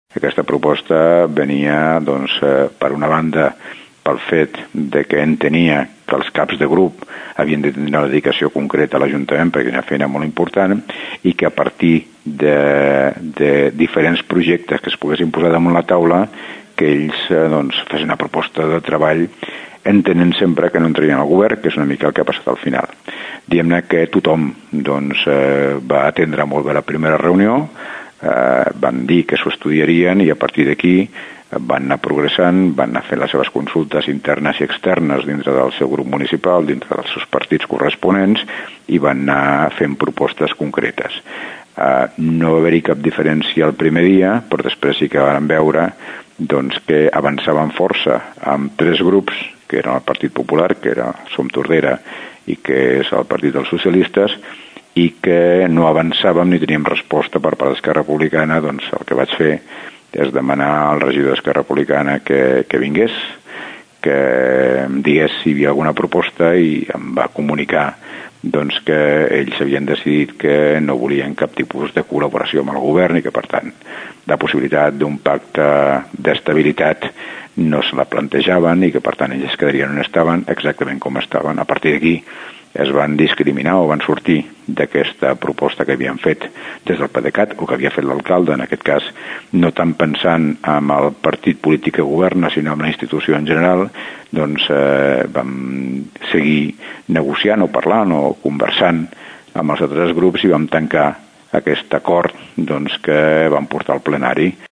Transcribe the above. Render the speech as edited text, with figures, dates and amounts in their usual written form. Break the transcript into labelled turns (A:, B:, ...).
A: Aquesta proposta venia, per una banda, pel fet de que entenia que els caps de grup havien de tenir una dedicació concreta a l'Ajuntament perquè era una feina molt important i que a partir de diferents projectes que es poguessin posar damunt la taula que ells fessin una proposta de treball entenent sempre que no entrarien al govern, que és una mica el que ha passat al final. Diguem-ne que tothom va atendre molt bé la primera reunió, van dir que s'ho estudiarien i a partir d'aquí van anar progressant, van anar fent les seves consultes internes i externes dintre del seu grup municipal, dintre dels seus partits corresponents i van anar fent propostes concretes. No va haver-hi cap diferència el primer dia, però després sí que vam veure que avançaven força amb 3 grups, que eren el Partit Popular, que era Som Tordera i que és el Partit dels Socialistes, i que no avançàvem ni teníem resposta per part d'Esquerra Republicana. Doncs el que vaig fer és demanar al regidor d'Esquerra Republicana que vingués, que em digués si hi havia alguna proposta i em va comunicar que ells havien decidit que no volien cap tipus de col·laboració amb el govern i que, per tant, la possibilitat d'un pacte d'estabilitat no se la plantejaven i que, per tant, ells es quedarien on estaven, exactament com estaven. A partir d'aquí es van discriminar o van sortir d'aquesta proposta que havien fet des del PDeCAT o que havia fet l'alcalde, en aquest cas, no tant pensant en el partit polític que governa, sinó en la institució en general. Vam seguir negociant o parlant o conversant amb els altres grups i vam tancar aquest acord que vam portar al plenari.